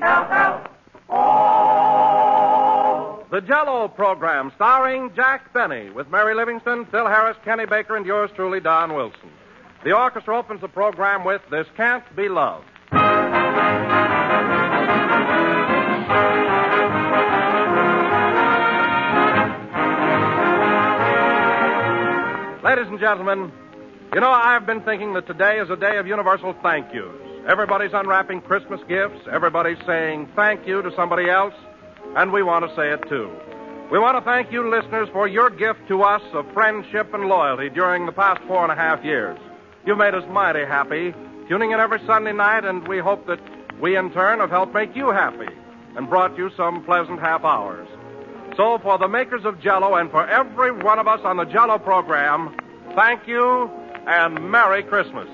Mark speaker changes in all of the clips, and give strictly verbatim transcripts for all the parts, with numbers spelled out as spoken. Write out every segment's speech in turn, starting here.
Speaker 1: Help, help. Oh!
Speaker 2: The Jell-O program, starring Jack Benny, with Mary Livingston, Phil Harris, Kenny Baker, and yours truly, Don Wilson. The orchestra opens the program with This Can't Be Love. Ladies and gentlemen, you know, I've been thinking that today is a day of universal thank yous. Everybody's unwrapping Christmas gifts. Everybody's saying thank you to somebody else. And we want to say it, too. We want to thank you, listeners, for your gift to us of friendship and loyalty during the past four and a half years. You've made us mighty happy, tuning in every Sunday night, and we hope that we, in turn, have helped make you happy and brought you some pleasant half hours. So, for the makers of Jell-O and for every one of us on the Jell-O program, thank you and Merry Christmas.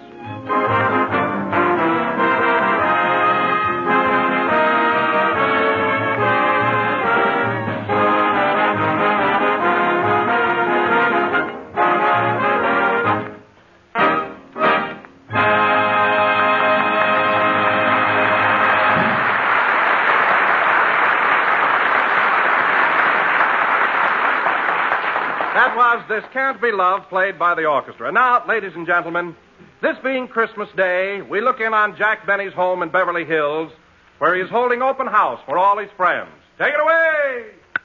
Speaker 2: That was This Can't Be Love, played by the orchestra. Now, ladies and gentlemen, this being Christmas Day, we look in on Jack Benny's home in Beverly Hills, where he is holding open house for all his friends. Take it away!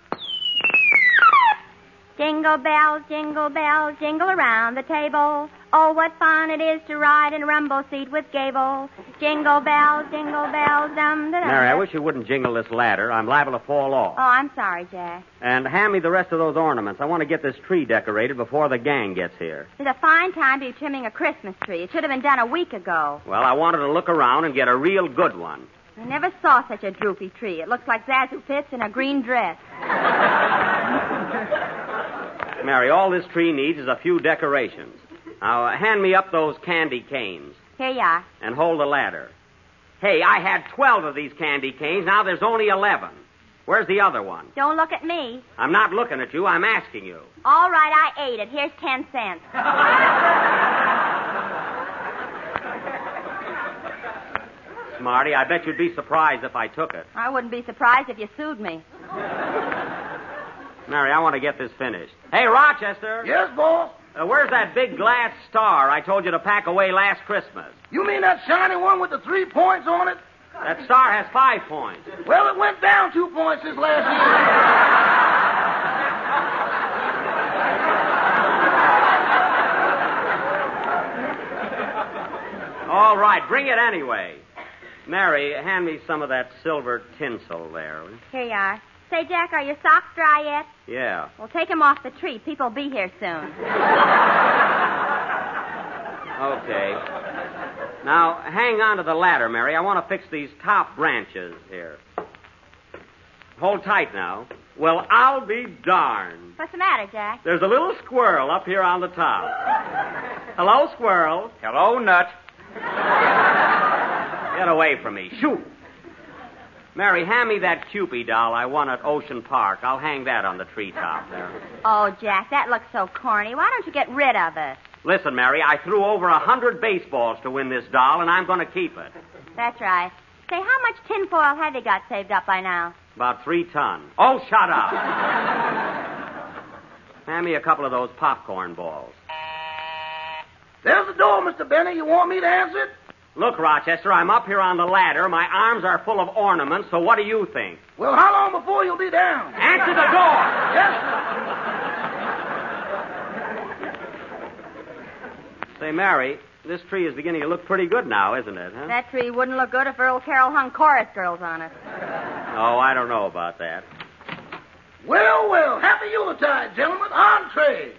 Speaker 3: Jingle bells, jingle bells, jingle around the table. Oh, what fun it is to ride in a rumble seat with Gable. Jingle bells, jingle bells, dum da dum.
Speaker 4: Mary, I wish you wouldn't jingle this ladder. I'm liable to fall off.
Speaker 3: Oh, I'm sorry, Jack.
Speaker 4: And hand me the rest of those ornaments. I want to get this tree decorated before the gang gets here.
Speaker 3: It's a fine time to be trimming a Christmas tree. It should have been done a week ago.
Speaker 4: Well, I wanted to look around and get a real good one.
Speaker 3: I never saw such a droopy tree. It looks like Zazu Fitz in a green dress.
Speaker 4: Mary, all this tree needs is a few decorations. Now, uh, hand me up those candy canes.
Speaker 3: Here you are.
Speaker 4: And hold the ladder. Hey, I had twelve of these candy canes. Now there's only eleven. Where's the other one?
Speaker 3: Don't look at me.
Speaker 4: I'm not looking at you. I'm asking you.
Speaker 3: All right, I ate it. Here's ten cents.
Speaker 4: Smarty, I bet you'd be surprised if I took it.
Speaker 3: I wouldn't be surprised if you sued me.
Speaker 4: Mary, I want to get this finished. Hey, Rochester.
Speaker 1: Yes, boss?
Speaker 4: Uh, where's that big glass star I told you to pack away last Christmas?
Speaker 1: You mean that shiny one with the three points on it?
Speaker 4: That star has five points.
Speaker 1: Well, it went down two points this last
Speaker 4: year. All right, bring it anyway. Mary, hand me some of that silver tinsel there.
Speaker 3: Here you are. Say, Jack, are your socks dry yet?
Speaker 4: Yeah.
Speaker 3: Well, take them off the tree. People will be here soon.
Speaker 4: Okay. Now, hang on to the ladder, Mary. I want to fix these top branches here. Hold tight now. Well, I'll be darned.
Speaker 3: What's the matter, Jack?
Speaker 4: There's a little squirrel up here on the top. Hello, squirrel.
Speaker 5: Hello, Nut.
Speaker 4: Get away from me. Shoot. Mary, hand me that Cupid doll I won at Ocean Park. I'll hang that on the treetop there.
Speaker 3: Oh, Jack, that looks so corny. Why don't you get rid of it?
Speaker 4: Listen, Mary, I threw over a hundred baseballs to win this doll, and I'm going to keep it.
Speaker 3: That's right. Say, how much tinfoil have you got saved up by now?
Speaker 4: About three tons. Oh, shut up. Hand me a couple of those popcorn balls.
Speaker 1: There's the door, Mister Benny. You want me to answer it?
Speaker 4: Look, Rochester, I'm up here on the ladder. My arms are full of ornaments, so what do you think?
Speaker 1: Well, how long before you'll be down?
Speaker 4: Answer the door!
Speaker 1: Yes, sir.
Speaker 4: Say, Mary, this tree is beginning to look pretty good now, isn't it, huh?
Speaker 3: That tree wouldn't look good if Earl Carroll hung chorus girls on it.
Speaker 4: Oh, I don't know about that.
Speaker 1: Well, well, happy Yuletide, gentlemen. Entree.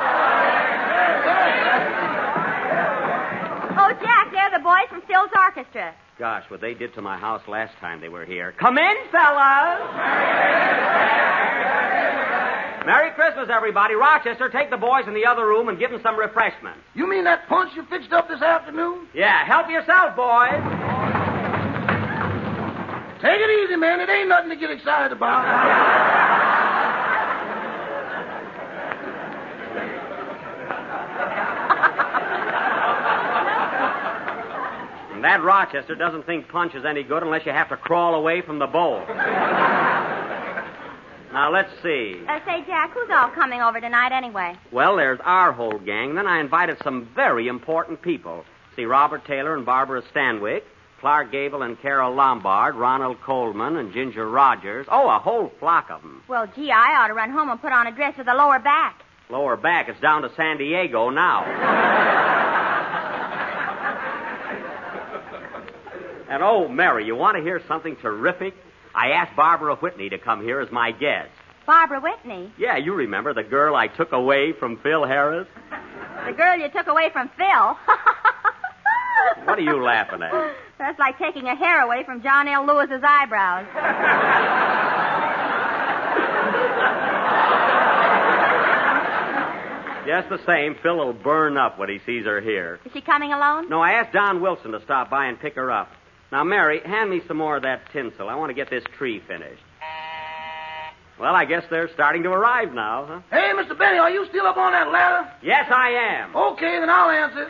Speaker 3: Oh, Jack, they're the boys from Phil's orchestra.
Speaker 4: Gosh, what they did to my house last time they were here. Come in, fellas! Merry Christmas, everybody. Rochester, take the boys in the other room and give them some refreshment.
Speaker 1: You mean that punch you fixed up this afternoon?
Speaker 4: Yeah, help yourself, boys.
Speaker 1: Take it easy, man. It ain't nothing to get excited about.
Speaker 4: That Rochester doesn't think punch is any good unless you have to crawl away from the bowl. Now, let's see.
Speaker 3: Uh, say, Jack, who's all coming over tonight anyway?
Speaker 4: Well, there's our whole gang. Then I invited some very important people. See, Robert Taylor and Barbara Stanwyck, Clark Gable and Carol Lombard, Ronald Coleman and Ginger Rogers. Oh, a whole flock of them.
Speaker 3: Well, gee, I ought to run home and put on a dress with a lower back.
Speaker 4: Lower back. It's down to San Diego now. And, oh, Mary, you want to hear something terrific? I asked Barbara Whitney to come here as my guest.
Speaker 3: Barbara Whitney?
Speaker 4: Yeah, you remember the girl I took away from Phil Harris?
Speaker 3: The girl you took away from Phil?
Speaker 4: What are you laughing at?
Speaker 3: That's like taking a hair away from John L. Lewis's eyebrows.
Speaker 4: Just the same, Phil will burn up when he sees her here.
Speaker 3: Is she coming alone?
Speaker 4: No, I asked Don Wilson to stop by and pick her up. Now, Mary, hand me some more of that tinsel. I want to get this tree finished. Well, I guess they're starting to arrive now, huh?
Speaker 1: Hey, Mister Benny, are you still up on that ladder?
Speaker 4: Yes, I am.
Speaker 1: Okay, then I'll answer.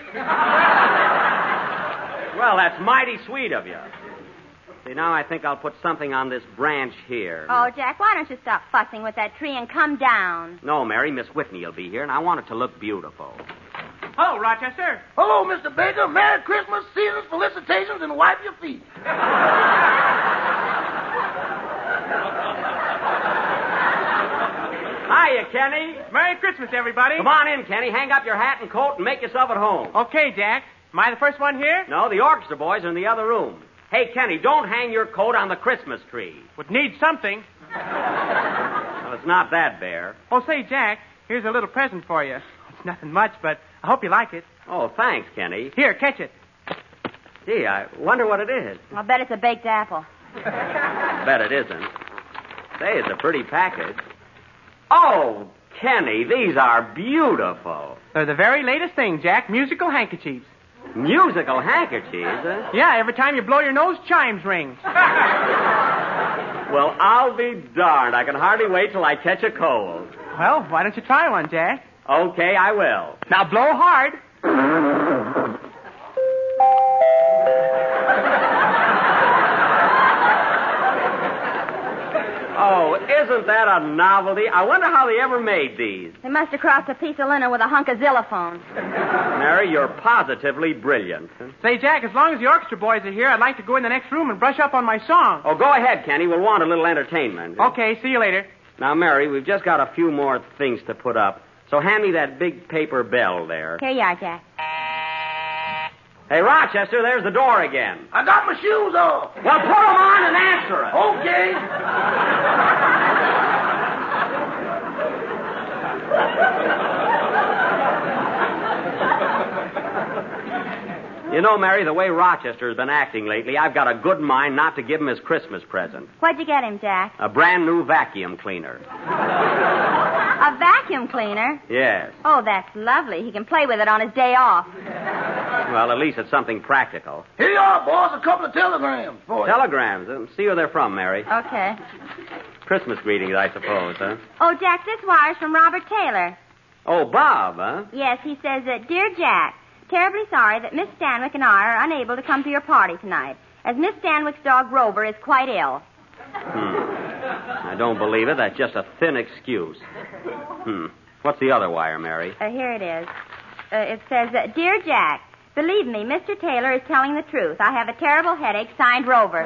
Speaker 4: Well, that's mighty sweet of you. See, now I think I'll put something on this branch here.
Speaker 3: Oh, Jack, why don't you stop fussing with that tree and come down?
Speaker 4: No, Mary, Miss Whitney will be here, and I want it to look beautiful.
Speaker 5: Hello, Rochester.
Speaker 1: Hello, Mister Baker. Merry Christmas, seasons, felicitations, and wipe your feet.
Speaker 4: Hiya, Kenny.
Speaker 5: Merry Christmas, everybody.
Speaker 4: Come on in, Kenny. Hang up your hat and coat and make yourself at home.
Speaker 5: Okay, Jack. Am I the first one here?
Speaker 4: No, the orchestra boys are in the other room. Hey, Kenny, don't hang your coat on the Christmas tree.
Speaker 5: Would need something.
Speaker 4: Well, it's not that bare.
Speaker 5: Oh, say, Jack, here's a little present for you. It's nothing much, but I hope you like it.
Speaker 4: Oh, thanks, Kenny.
Speaker 5: Here, catch it.
Speaker 4: Gee, I wonder what it is.
Speaker 3: I'll bet it's a baked apple.
Speaker 4: Bet it isn't. Say, it's a pretty package. Oh, Kenny, these are beautiful.
Speaker 5: They're the very latest thing, Jack. Musical handkerchiefs.
Speaker 4: Musical handkerchiefs, huh?
Speaker 5: Yeah, every time you blow your nose, chimes ring.
Speaker 4: Well, I'll be darned. I can hardly wait till I catch a cold.
Speaker 5: Well, why don't you try one, Jack?
Speaker 4: Okay, I will.
Speaker 5: Now blow hard.
Speaker 4: Oh, isn't that a novelty? I wonder how they ever made these.
Speaker 3: They must have crossed a piece of linen with a hunk of xylophone.
Speaker 4: Mary, you're positively brilliant.
Speaker 5: Say, Jack, as long as the orchestra boys are here, I'd like to go in the next room and brush up on my song.
Speaker 4: Oh, go ahead, Kenny. We'll want a little entertainment.
Speaker 5: Okay, see you later.
Speaker 4: Now, Mary, we've just got a few more things to put up. So hand me that big paper bell there.
Speaker 3: Here you are, Jack.
Speaker 4: Hey, Rochester, there's the door again.
Speaker 1: I got my shoes off.
Speaker 4: Well, put them on and answer it.
Speaker 1: Okay.
Speaker 4: You know, Mary, the way Rochester's been acting lately, I've got a good mind not to give him his Christmas present.
Speaker 3: What'd you get him, Jack?
Speaker 4: A brand new vacuum cleaner.
Speaker 3: A vacuum cleaner?
Speaker 4: Yes.
Speaker 3: Oh, that's lovely. He can play with it on his day off.
Speaker 4: Well, at least it's something practical.
Speaker 1: Here you are, boss. A couple of telegrams for you.
Speaker 4: Telegrams. Uh, see who they're from, Mary.
Speaker 3: Okay.
Speaker 4: Christmas greetings, I suppose, huh?
Speaker 3: Oh, Jack, this wire's from Robert Taylor.
Speaker 4: Oh, Bob, huh?
Speaker 3: Yes, he says, uh, Dear Jack, terribly sorry that Miss Stanwyck and I are unable to come to your party tonight, as Miss Stanwyck's dog Rover is quite ill.
Speaker 4: Hmm. I don't believe it. That's just a thin excuse. Hmm. What's the other wire, Mary?
Speaker 3: Uh, here it is. Uh, it says, uh, Dear Jack, believe me, Mister Taylor is telling the truth. I have a terrible headache, signed Rover.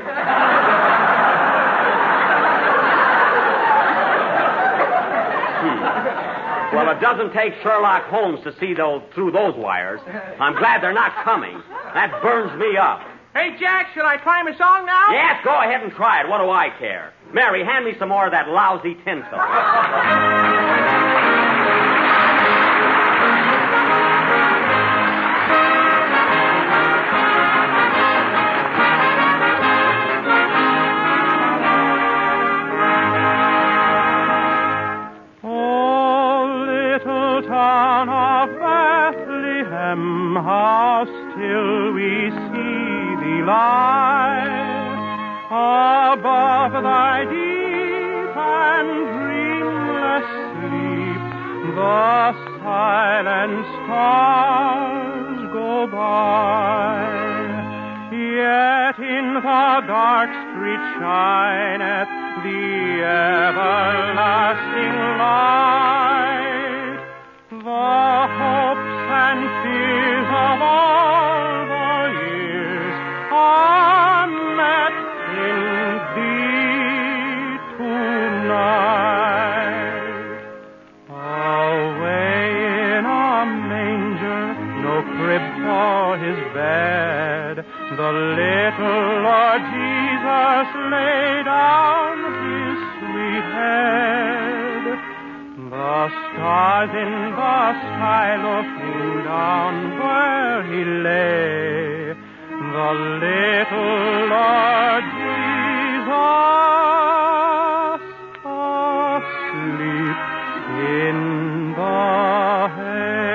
Speaker 4: Hmm. Well, it doesn't take Sherlock Holmes to see those through those wires. I'm glad they're not coming. That burns me up.
Speaker 5: Hey, Jack, should I try my song now?
Speaker 4: Yes, go ahead and try it. What do I care? Mary, hand me some more of that lousy tinsel.
Speaker 6: How still we see thee lie above thy deep and dreamless sleep. The silent stars go by Yet in the dark street shineth the everlasting light. The hopes and fears of all the years are met in thee tonight. Away in a manger, no crib for his bed, the little Lord Jesus lay down his sweet head. The stars in the sky looking down where he lay, the little Lord Jesus asleep in the hay.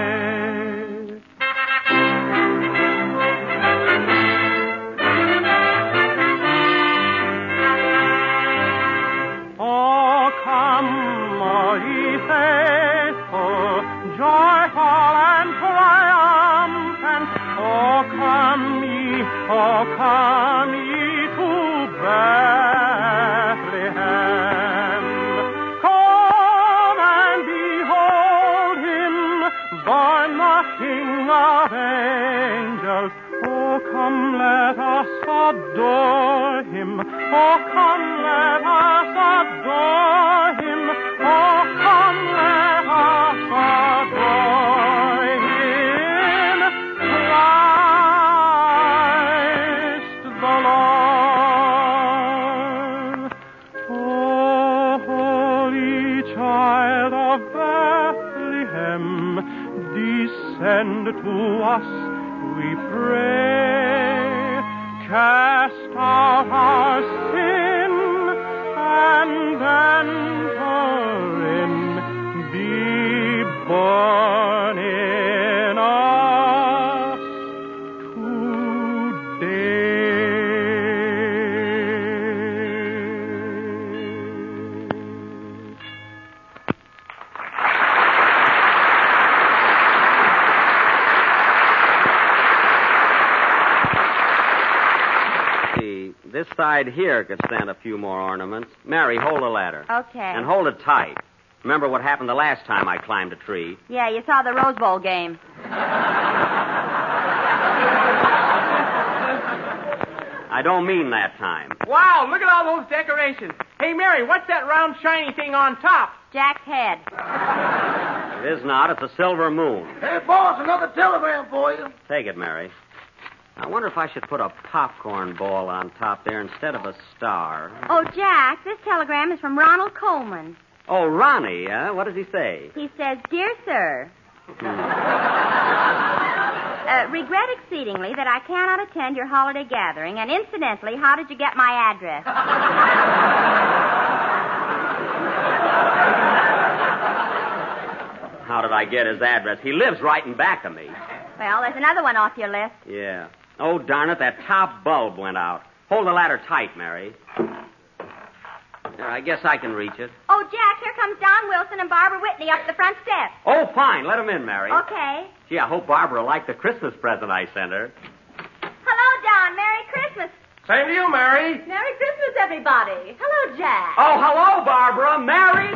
Speaker 6: Oh, come, all ye faithful, joyful and triumphant. Oh, come ye, oh, come ye to Bethlehem. Come and behold him, born the King of angels. Oh, come, let us adore him. Oh, come, let us adore him. Oh, come, let us adore him. Christ the Lord. Oh, holy child of Bethlehem, descend to us, we pray. Cast out our sin and enter in. Be born in us
Speaker 4: This side here could stand a few more ornaments. Mary, hold the ladder.
Speaker 3: Okay.
Speaker 4: And hold it tight. Remember what happened the last time I climbed a tree?
Speaker 3: Yeah, you saw the Rose Bowl game.
Speaker 4: I don't mean that time.
Speaker 5: Wow, look at all those decorations. Hey, Mary, what's that round shiny thing on top?
Speaker 3: Jack's head.
Speaker 4: It is not. It's a silver moon.
Speaker 1: Hey, boss, another telegram for you.
Speaker 4: Take it, Mary. I wonder if I should put a popcorn ball on top there instead of a star.
Speaker 3: Oh, Jack, this telegram is from Ronald Coleman.
Speaker 4: Oh, Ronnie, uh, what does he say?
Speaker 3: He says, Dear Sir,
Speaker 4: Hmm.
Speaker 3: uh, regret exceedingly that I cannot attend your holiday gathering, and incidentally, how did you get my address?
Speaker 4: How did I get his address? He lives right in back of me.
Speaker 3: Well, there's another one off your list.
Speaker 4: Yeah. Oh, darn it, that top bulb went out. Hold the ladder tight, Mary. There, I guess I can reach it.
Speaker 3: Oh, Jack, here comes Don Wilson and Barbara Whitney up the front steps.
Speaker 4: Oh, fine. Let him in, Mary.
Speaker 3: Okay.
Speaker 4: Gee, I hope Barbara liked the Christmas present I sent her.
Speaker 3: Hello, Don. Merry Christmas.
Speaker 2: Same to you, Mary.
Speaker 3: Merry Christmas, everybody. Hello, Jack.
Speaker 4: Oh, hello, Barbara. Mary?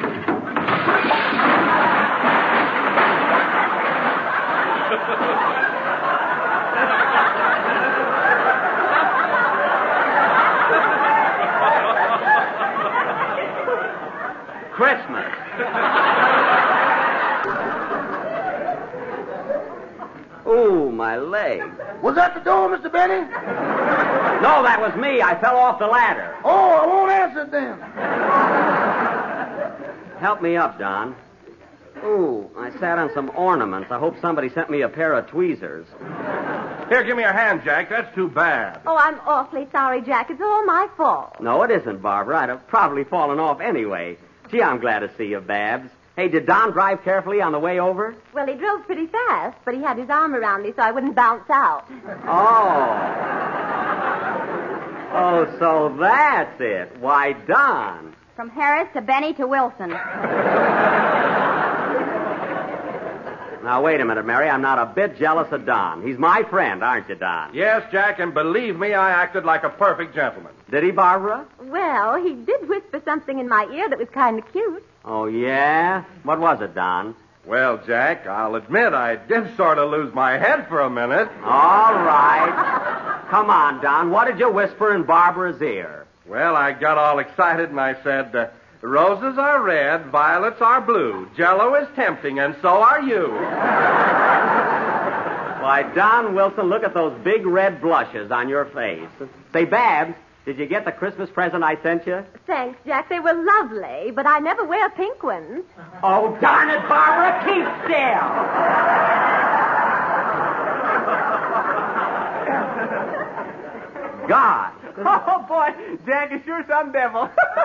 Speaker 4: Christmas. Ooh, my leg.
Speaker 1: Was that the door, Mister Benny?
Speaker 4: No, that was me. I fell off the ladder.
Speaker 1: Oh, I won't answer it then.
Speaker 4: Help me up, Don. Ooh, I sat on some ornaments. I hope somebody sent me a pair of tweezers.
Speaker 2: Here, give me your hand, Jack. That's too bad.
Speaker 3: Oh, I'm awfully sorry, Jack. It's all my fault.
Speaker 4: No, it isn't, Barbara. I'd have probably fallen off anyway. Gee, I'm glad to see you, Babs. Hey, did Don drive carefully on the way over?
Speaker 3: Well, he drove pretty fast, but he had his arm around me so I wouldn't bounce out.
Speaker 4: Oh. Oh, so that's it. Why, Don.
Speaker 3: From Harris to Benny to Wilson.
Speaker 4: Now, wait a minute, Mary. I'm not a bit jealous of Don. He's my friend, aren't you, Don?
Speaker 2: Yes, Jack, and believe me, I acted like a perfect gentleman.
Speaker 4: Did he, Barbara?
Speaker 7: Well, he did whisper something in my ear that was kind of cute.
Speaker 4: Oh, yeah? What was it, Don?
Speaker 2: Well, Jack, I'll admit I did sort of lose my head for a minute.
Speaker 4: All right. Come on, Don. What did you whisper in Barbara's ear?
Speaker 2: Well, I got all excited and I said, uh, roses are red, violets are blue, Jell-O is tempting, and so are you.
Speaker 4: Why, Don Wilson, look at those big red blushes on your face. Say, Babs, did you get the Christmas present I sent you?
Speaker 7: Thanks, Jack. They were lovely, but I never wear pink ones.
Speaker 4: Oh, darn it, Barbara, keep still. God.
Speaker 5: Oh, boy, Jack is sure some devil.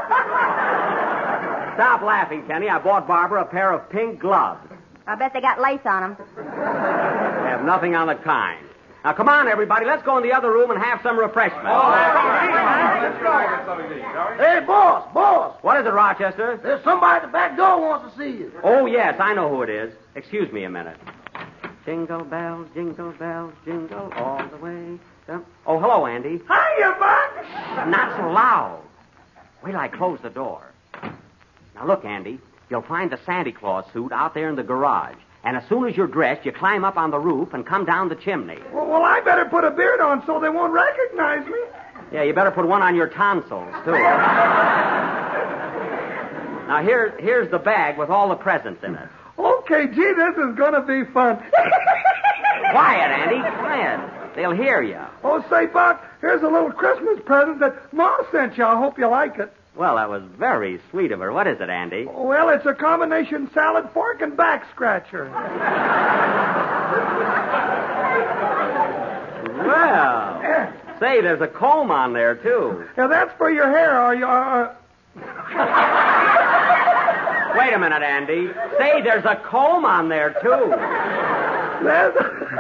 Speaker 4: Stop laughing, Kenny. I bought Barbara a pair of pink gloves.
Speaker 3: I bet they got lace on them.
Speaker 4: They have nothing on the kind. Now, come on, everybody. Let's go in the other room and have some refreshment.
Speaker 1: Hey, boss, boss.
Speaker 4: What is it, Rochester?
Speaker 1: There's somebody at the back door wants to see you.
Speaker 4: Oh, yes, I know who it is. Excuse me a minute. Jingle bells, jingle bells, jingle all the way. down. Oh, hello, Andy.
Speaker 1: Hiya, Buck.
Speaker 4: Not so loud. Wait till I close the door. Now, look, Andy. You'll find the Santa Claus suit out there in the garage. And as soon as you're dressed, you climb up on the roof and come down the chimney.
Speaker 1: Well, well, I better put a beard on so they won't recognize me.
Speaker 4: Yeah, you better put one on your tonsils, too. Now, here, here's the bag with all the presents in it.
Speaker 1: Okay, gee, this is going to be fun.
Speaker 4: Quiet, Andy, quiet. They'll hear you.
Speaker 1: Oh, say, Buck, here's a little Christmas present that Ma sent you. I hope you like it.
Speaker 4: Well, that was very sweet of her. What is it, Andy?
Speaker 1: Well, it's a combination salad fork and back scratcher.
Speaker 4: Well, say, there's a comb on there, too.
Speaker 1: Yeah, that's for your hair. Are you... Uh...
Speaker 4: Wait a minute, Andy. Say, there's a comb on there, too.
Speaker 1: That's...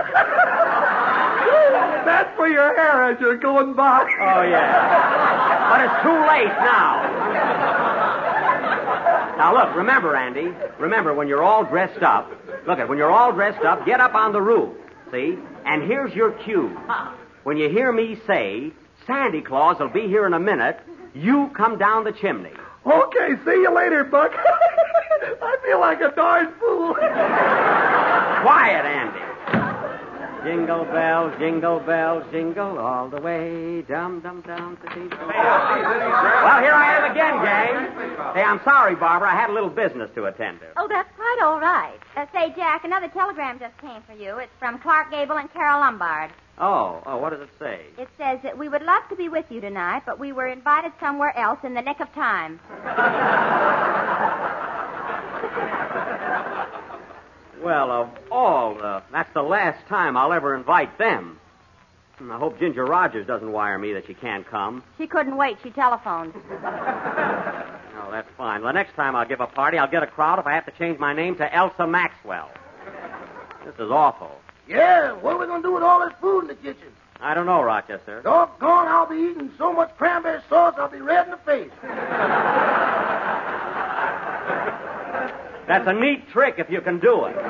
Speaker 1: That's for your hair as you're going by.
Speaker 4: Oh, yeah. But it's too late now. Now, look, remember, Andy. Remember, when you're all dressed up, look at when you're all dressed up, get up on the roof, see? And here's your cue. When you hear me say, Santa Claus will be here in a minute, you come down the chimney.
Speaker 1: Okay, see you later, Buck. I feel like a darn fool.
Speaker 4: Quiet, Andy. Jingle bells, jingle bells, jingle all the way, dum dum dum. Well, here I am again, gang. Hey, I'm sorry, Barbara. I had a little business to attend to.
Speaker 7: Oh, that's quite all right.
Speaker 3: Uh, say, Jack, another telegram just came for you. It's from Clark Gable and Carol Lombard.
Speaker 4: Oh, oh, what does it say?
Speaker 3: It says that we would love to be with you tonight, but we were invited somewhere else in the nick of time.
Speaker 4: Well, of all, uh, that's the last time I'll ever invite them. And I hope Ginger Rogers doesn't wire me that she can't come.
Speaker 3: She couldn't wait. She telephoned.
Speaker 4: Oh, that's fine. Well, the next time I'll give a party, I'll get a crowd if I have to change my name to Elsa Maxwell. This is awful.
Speaker 1: Yeah, what are we going to do with all this food in the kitchen?
Speaker 4: I don't know, Rochester.
Speaker 1: Doggone, I'll be eating so much cranberry sauce I'll be red in the face.
Speaker 4: That's a neat trick if you can do it.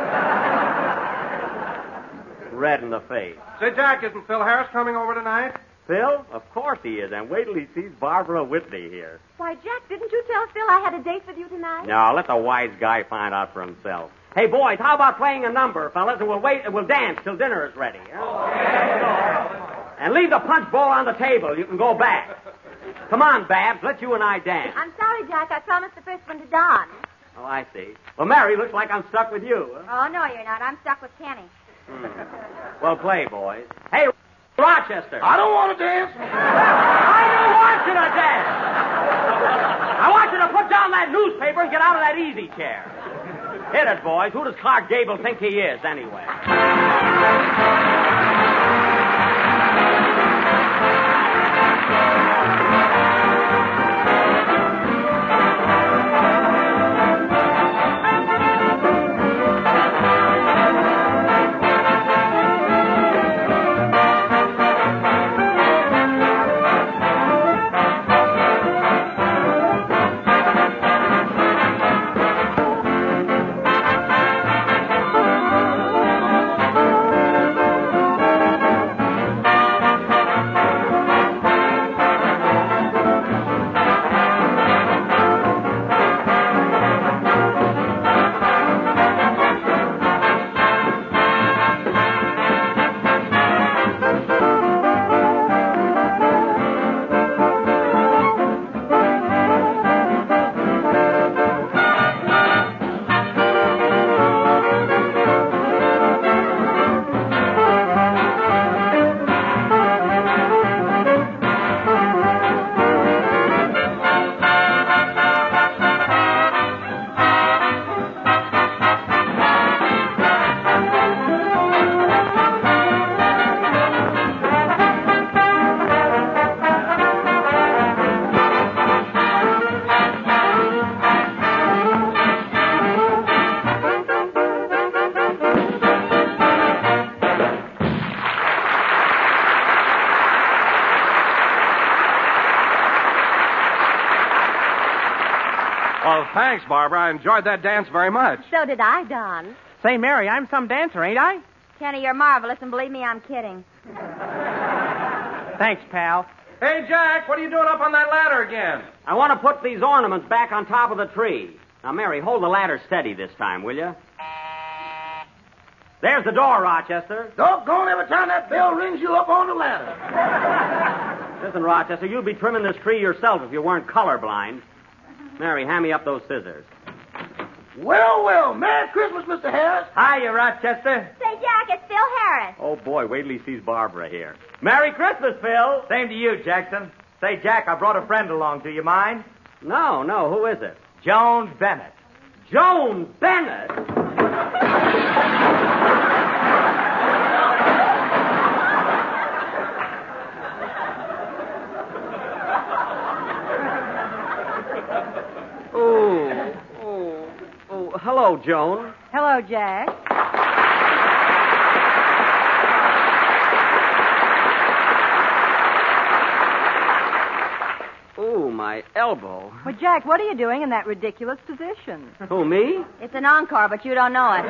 Speaker 4: Red in the face.
Speaker 2: Say, Jack, isn't Phil Harris coming over tonight?
Speaker 4: Phil? Of course he is. And wait till he sees Barbara Whitney here.
Speaker 7: Why, Jack, didn't you tell Phil I had a date with you tonight?
Speaker 4: No, let the wise guy find out for himself. Hey, boys, how about playing a number, fellas, and we'll wait and we'll dance till dinner is ready. Huh? And leave the punch bowl on the table. You can go back. Come on, Babs. Let you and I dance.
Speaker 7: I'm sorry, Jack. I promised the first one to Don.
Speaker 4: Oh, I see. Well, Mary, looks like I'm stuck with you. Huh?
Speaker 3: Oh, no, you're not. I'm stuck with Kenny.
Speaker 4: Hmm. Well, play, boys. Hey, Rochester.
Speaker 1: I don't want to dance.
Speaker 4: I don't want you to dance. I want you to put down that newspaper and get out of that easy chair. Hit it, boys. Who does Clark Gable think he is, anyway?
Speaker 2: Well, thanks, Barbara. I enjoyed that dance very much.
Speaker 7: So did I, Don.
Speaker 5: Say, Mary, I'm some dancer, ain't I?
Speaker 3: Kenny, you're marvelous, and believe me, I'm kidding.
Speaker 5: Thanks, pal.
Speaker 2: Hey, Jack, what are you doing up on that ladder again?
Speaker 4: I want to put these ornaments back on top of the tree. Now, Mary, hold the ladder steady this time, will you? There's the door, Rochester.
Speaker 1: Doggone, every time that bell rings you up on the ladder.
Speaker 4: Listen, Rochester, you'd be trimming this tree yourself if you weren't colorblind. Mary, hand me up those scissors.
Speaker 1: Well, well, Merry Christmas, Mister Harris.
Speaker 4: Hiya, Rochester.
Speaker 3: Say, Jack, it's Phil Harris.
Speaker 4: Oh, boy, wait till he sees Barbara here. Merry Christmas, Phil.
Speaker 8: Same to you, Jackson. Say, Jack, I brought a friend along. Do you mind?
Speaker 4: No, no, who is it?
Speaker 8: Joan Bennett.
Speaker 4: Joan Bennett? oh, oh, oh, hello, Joan.
Speaker 7: Hello, Jack.
Speaker 4: Ooh, my elbow.
Speaker 7: Well, Jack, what are you doing in that ridiculous position?
Speaker 4: Who, me?
Speaker 3: It's an encore, but you don't know it.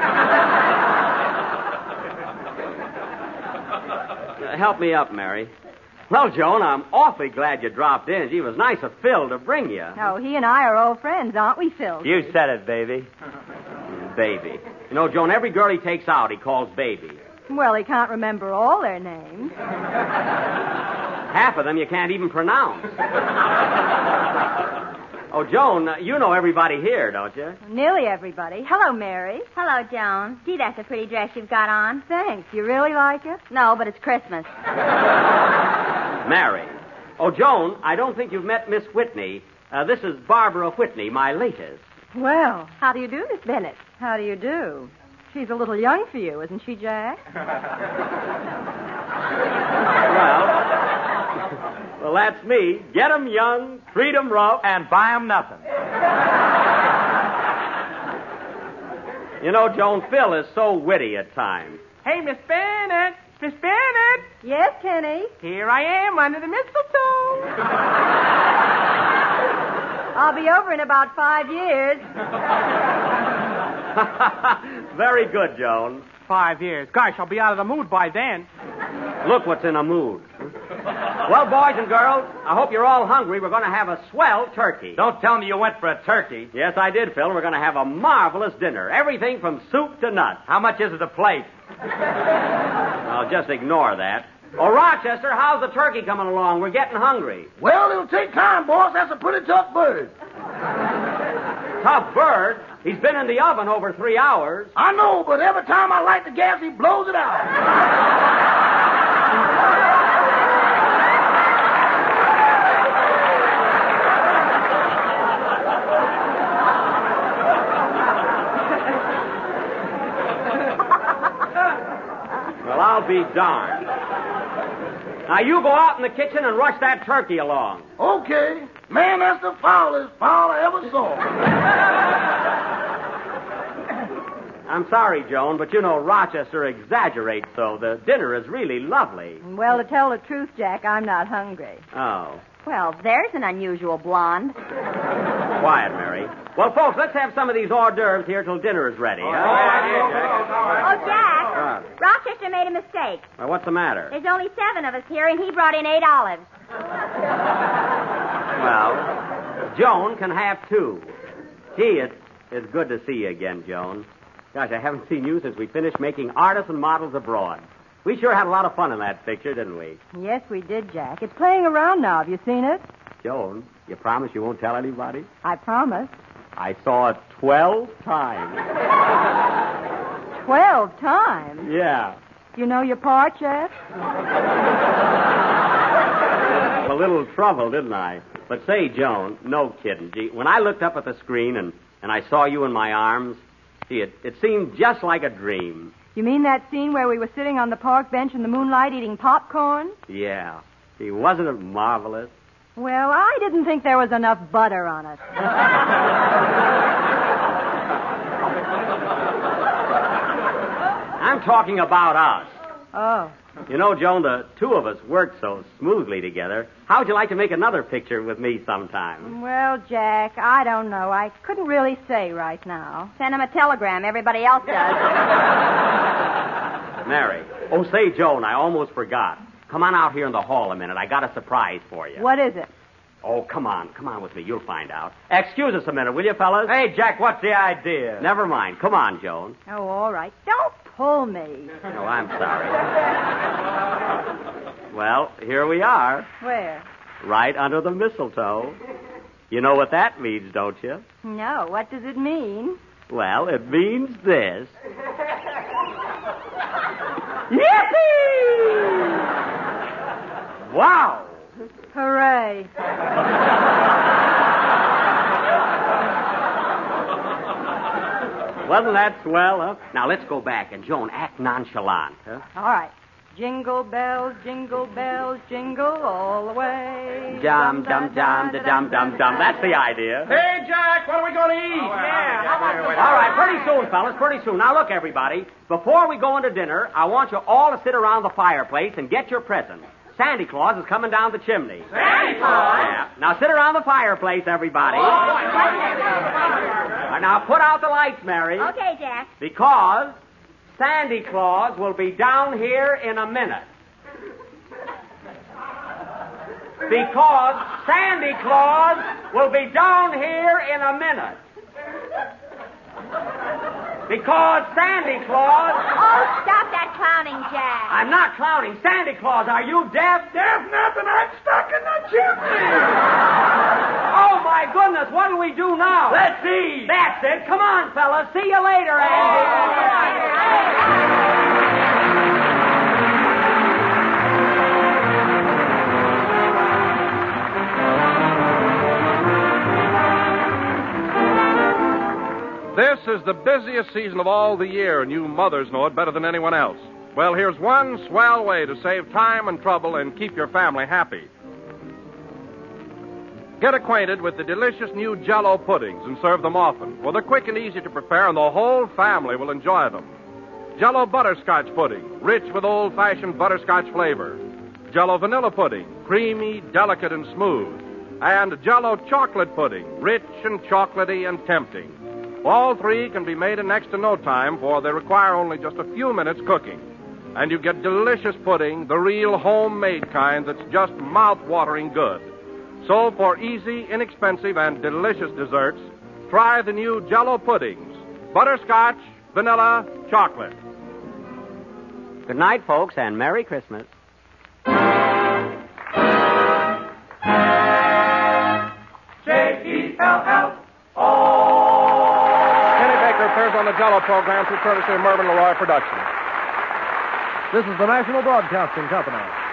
Speaker 4: Uh, help me up, Mary. Well, Joan, I'm awfully glad you dropped in. Gee, it was nice of Phil to bring you.
Speaker 7: Oh, he and I are old friends, aren't we, Phil?
Speaker 8: You said it, baby.
Speaker 4: Baby. You know, Joan, every girl he takes out, he calls baby.
Speaker 7: Well, he can't remember all their names.
Speaker 4: Half of them you can't even pronounce. Oh, Joan, uh, you know everybody here, don't you?
Speaker 7: Nearly everybody. Hello, Mary.
Speaker 3: Hello, Joan. Gee, that's a pretty dress you've got on.
Speaker 7: Thanks. You really like it?
Speaker 3: No, but it's Christmas.
Speaker 4: Mary. Oh, Joan, I don't think you've met Miss Whitney. Uh, this is Barbara Whitney, my latest.
Speaker 7: Well, how do you do, Miss Bennett? How do you do? She's a little young for you, isn't she, Jack?
Speaker 4: Well, well, that's me. Get 'em young, treat 'em rough,
Speaker 8: And buy 'em nothing.
Speaker 4: You know, Joan, Phil is so witty at times.
Speaker 5: Hey, Miss Bennett. Miss Bennett.
Speaker 7: Yes, Kenny.
Speaker 5: Here I am under the mistletoe.
Speaker 7: I'll be over in about five years.
Speaker 4: Very good, Joan.
Speaker 5: Five years. Gosh, I'll be out of the mood by then.
Speaker 4: Look what's in a mood. Well, boys and girls, I hope you're all hungry. We're going to have a swell turkey.
Speaker 8: Don't tell me you went for a turkey.
Speaker 4: Yes, I did, Phil. We're going to have a marvelous dinner. Everything from soup to nuts.
Speaker 8: How much is it a plate?
Speaker 4: I'll just ignore that. Oh, Rochester, how's the turkey coming along? We're getting hungry.
Speaker 1: Well, it'll take time, boss. That's a pretty tough bird.
Speaker 4: Tough bird? He's been in the oven over three hours.
Speaker 1: I know, but every time I light the gas, he blows it out.
Speaker 4: Well, I'll be darned. Now, you go out in the kitchen and rush that turkey along.
Speaker 1: Okay. Man, that's the foulest foul I ever saw.
Speaker 4: I'm sorry, Joan, but you know Rochester exaggerates so. The dinner is really lovely.
Speaker 7: Well, to tell the truth, Jack, I'm not hungry.
Speaker 4: Oh.
Speaker 3: Well, there's an unusual blonde.
Speaker 4: Quiet, Mary. Well, folks, let's have some of these hors d'oeuvres here till dinner is ready. Huh?
Speaker 3: Oh, Jack,
Speaker 4: Uh,
Speaker 3: Rochester made a mistake.
Speaker 4: well, what's the matter?
Speaker 3: There's only seven of us here, and he brought in eight olives.
Speaker 4: Well, Joan can have two. Gee, it's, it's good to see you again, Joan. Gosh, I haven't seen you since we finished making Artists and Models Abroad. We sure had a lot of fun in that picture, didn't we?
Speaker 7: Yes, we did, Jack. It's playing around now. Have you seen it?
Speaker 4: Joan, you promise you won't tell anybody?
Speaker 7: I promise.
Speaker 4: I saw it twelve times.
Speaker 7: Twelve times?
Speaker 4: Yeah.
Speaker 7: You know your part, Jeff?
Speaker 4: A little trouble, didn't I? But say, Joan, no kidding. Gee, when I looked up at the screen and, and I saw you in my arms, gee, it, it seemed just like a dream.
Speaker 7: You mean that scene where we were sitting on the park bench in the moonlight eating popcorn?
Speaker 4: Yeah. Gee, wasn't it marvelous?
Speaker 7: Well, I didn't think there was enough butter on it.
Speaker 4: I'm talking about us.
Speaker 7: Oh.
Speaker 4: You know, Joan, the two of us work so smoothly together. How would you like to make another picture with me sometime?
Speaker 7: Well, Jack, I don't know. I couldn't really say right now.
Speaker 3: Send him a telegram. Everybody else does.
Speaker 4: Mary. Oh, say, Joan, I almost forgot. Come on out here in the hall a minute. I got a surprise for you.
Speaker 7: What is it?
Speaker 4: Oh, come on. Come on with me. You'll find out. Excuse us a minute, will you, fellas?
Speaker 8: Hey, Jack, what's the idea?
Speaker 4: Never mind. Come on, Joan.
Speaker 7: Oh, all right. Don't pull me.
Speaker 4: Oh, I'm sorry. Well, here we are.
Speaker 7: Where?
Speaker 4: Right under the mistletoe. You know what that means, don't you?
Speaker 7: No. What does it mean?
Speaker 4: Well, it means this.
Speaker 8: Yippee! Wow!
Speaker 7: Hooray.
Speaker 4: Wasn't that swell, huh? Now, let's go back, and Joan, act nonchalant, huh?
Speaker 7: All right. Jingle bells, jingle bells, jingle all the way.
Speaker 4: Dum, dum, dum, da, dum, dum, dum. That's the idea.
Speaker 2: Hey, Jack, what are we going to eat?
Speaker 8: Yeah, how about
Speaker 4: All right, pretty soon, fellas, pretty soon. Now, look, everybody. Before we go into dinner, I want you all to sit around the fireplace and get your presents. Santa Claus is coming down the chimney.
Speaker 8: Santa Claus?
Speaker 4: Yeah. Now, sit around the fireplace, everybody. All right, now, put out the lights, Mary.
Speaker 3: Okay, Jack.
Speaker 4: Because Santa Claus will be down here in a minute. Because Santa Claus will be down here in a minute. Because Santa Claus...
Speaker 3: Oh, stop that clowning, Jack.
Speaker 4: I'm not clowning. Santa Claus, are you deaf?
Speaker 1: Deaf nothing. I'm stuck in the chimney.
Speaker 4: Oh, my goodness, what do we do now?
Speaker 8: Let's see.
Speaker 4: That's it. Come on, fellas. See you later, Andy.
Speaker 2: This is the busiest season of all the year, and you mothers know it better than anyone else. Well, here's one swell way to save time and trouble and keep your family happy. Get acquainted with the delicious new Jell-O puddings and serve them often. Well, they're quick and easy to prepare, and the whole family will enjoy them. Jell-O butterscotch pudding, rich with old-fashioned butterscotch flavor. Jell-O vanilla pudding, creamy, delicate, and smooth. And Jell-O chocolate pudding, rich and chocolatey and tempting. All three can be made in next to no time, for they require only just a few minutes cooking. And you get delicious pudding, the real homemade kind that's just mouth-watering good. So for easy, inexpensive, and delicious desserts, try the new Jell-O puddings. Butterscotch, vanilla, chocolate.
Speaker 4: Good night, folks, and Merry Christmas.
Speaker 8: J E L L O.
Speaker 2: Kenny Baker appears on the Jell-O program through courtesy of Mervyn LeRoy Productions.
Speaker 9: This is the National Broadcasting Company.